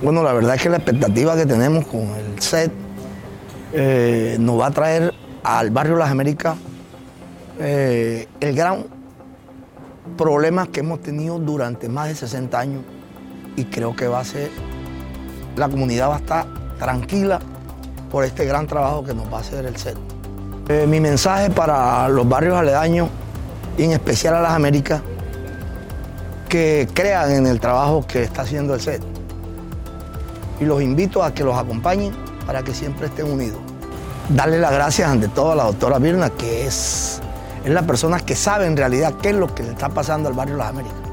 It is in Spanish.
Bueno, la verdad es que la expectativa que tenemos con el set nos va a traer al barrio Las Américas el gran problema que hemos tenido durante más de 60 años, y creo que la comunidad va a estar tranquila por este gran trabajo que nos va a hacer el set. Mi mensaje para los barrios aledaños, y en especial a Las Américas, que crean en el trabajo que está haciendo el set. Y los invito a que los acompañen para que siempre estén unidos. Darle las gracias ante todo a la doctora Birna, que es la persona que sabe en realidad qué es lo que le está pasando al barrio Las Américas.